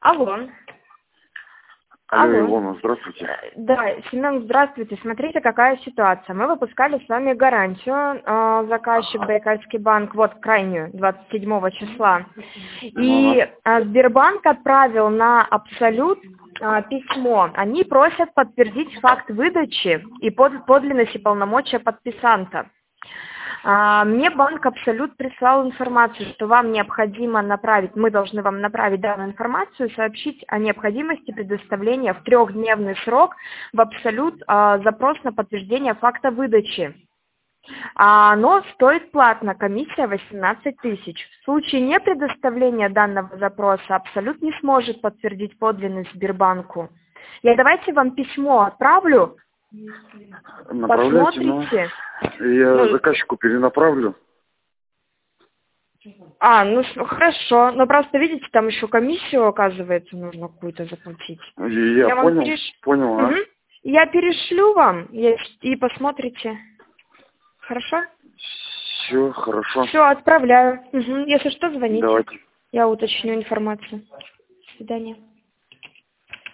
Алло. Алло, Алло. Илона, здравствуйте. Да, Семен, здравствуйте. Смотрите, какая ситуация. Мы выпускали с вами гарантию, заказчик Байкальский банк, вот крайнюю, 27 числа. И Сбербанк отправил на Абсолют письмо. Они просят подтвердить факт выдачи и подлинность и полномочия подписанта. Мне банк Абсолют прислал информацию, что вам необходимо направить, мы должны вам направить данную информацию, сообщить о необходимости предоставления в 3-дневный срок в Абсолют запрос на подтверждение факта выдачи. Но стоит платно, комиссия 18 тысяч. В случае непредоставления данного запроса Абсолют не сможет подтвердить подлинность Сбербанку. Я давайте вам письмо отправлю. Направляйте, Посмотрите. я заказчику перенаправлю. Хорошо. Но просто, видите, там еще комиссию, оказывается, нужно какую-то заплатить. Я понял, понял. Угу. Я перешлю вам и посмотрите. Хорошо? Все, хорошо. Все, отправляю. Угу. Если что, звоните. Давайте. Я уточню информацию. До свидания.